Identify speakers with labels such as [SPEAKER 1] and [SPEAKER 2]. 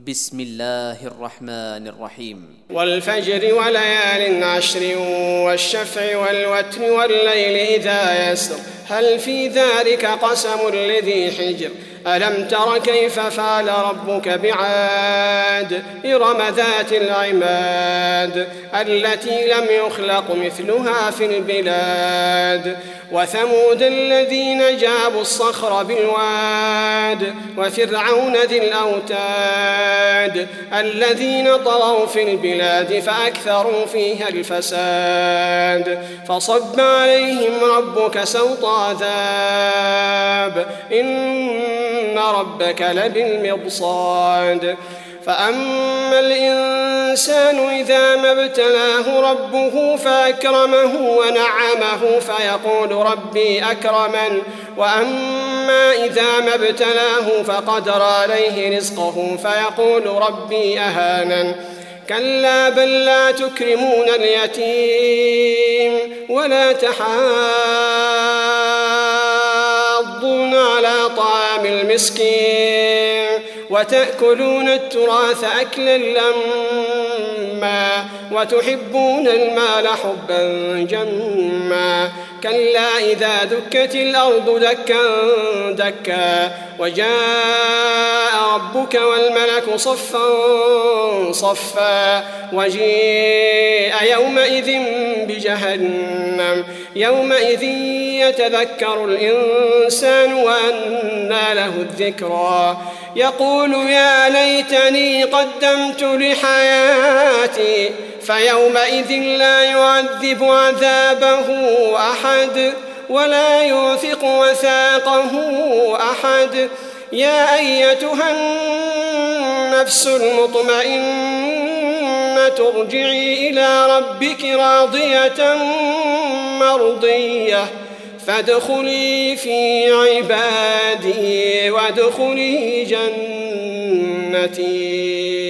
[SPEAKER 1] بسم الله الرحمن الرحيم
[SPEAKER 2] والفجر وليال عشر والشفع والوتر والليل إذا يسر هل في ذلك قسم لذي حجر ألم تر كيف فعل ربك بعاد إرم ذات العماد التي لم يخلق مثلها في البلاد وثمود الذين جابوا الصخر بالواد وفرعون ذي الأوتاد الذين طغوا في البلاد فأكثروا فيها الفساد فصب عليهم ربك سوط عذاب إن ربك لبالمرصاد فأما الإنسان إذا ما ابتلاه ربه فأكرمه ونعمه فيقول ربي أكرمن وأما إذا ما ابتلاه فقدر عليه رزقه فيقول ربي أهانن كلا بل لا تكرمون اليتيم ولا تحاضون على طعام المسكين وتأكلون التراث أكلا لما وتحبون المال حبا جما كلا إذا دكت الأرض دكا دكا وجاء ربك والملك صفا صفا وجيء يومئذ بجهنم يومئذ يتذكر الإنسان وأنى له الذكرى يقول يا ليتني قدمت لحياتي فيومئذ لا يعذب عذابه أحد ولا يوثق وثاقه أحد يا أيتها النفس المطمئنة ارجعي إلى ربك راضية مرضية فادخلي في عبادي وادخلي جنتي.